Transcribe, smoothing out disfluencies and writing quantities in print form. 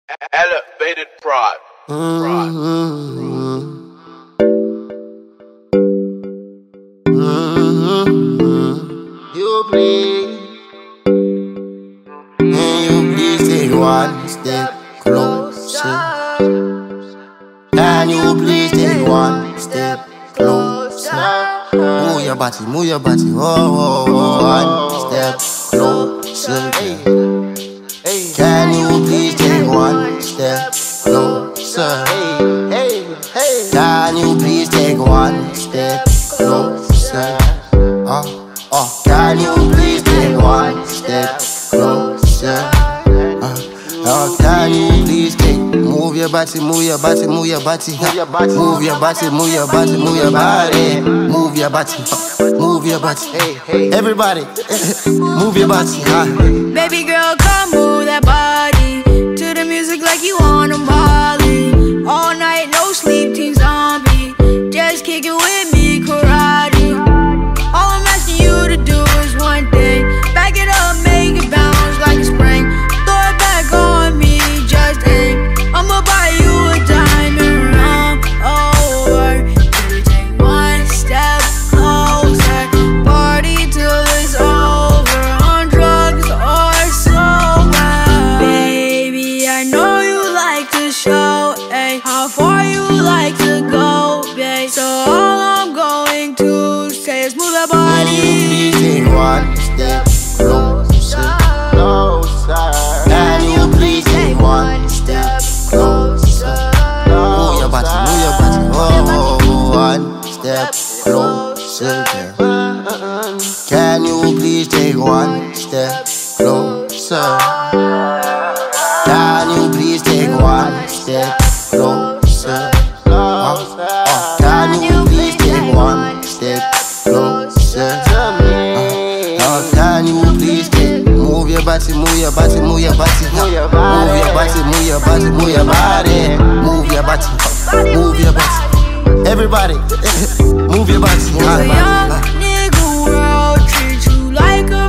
Elevated prod. You please, can you please take one step closer? Can you please take one step closer? Move your body, one step closer. Can you please take one step closer? Can you please take one step closer? Can you please take one step closer? Can you please take? Move your body, move your body, move your body, move your body, move your body, move your body, move your body, move your body, move your body. Everybody, move your body. Baby girl, come move that body to the music like you on a Molly. All night, no sleep, Team Zombie. Just kick it with me, karate. All I'm asking you to do is one thing: back it up, make it bounce like a spring. Throw it back on me, just aim. I'ma buy you a diamond ring. Over, baby, take one step closer. Party till it's over, on drugs or sober. Baby, I know you like to show, ayy, how far you like to go, babe. So all I'm going to say is move that body. Please take one step closer. Can you please take one step closer? Move your body, one step closer. Can you please take one step closer? Can you please take one step closer? Can you please take one step closer? Can you please take? Move your body, move your body, move your body, move your body, move your body, move your body, move your body, move your body. Everybody, move your body. The young nigga world treat you like a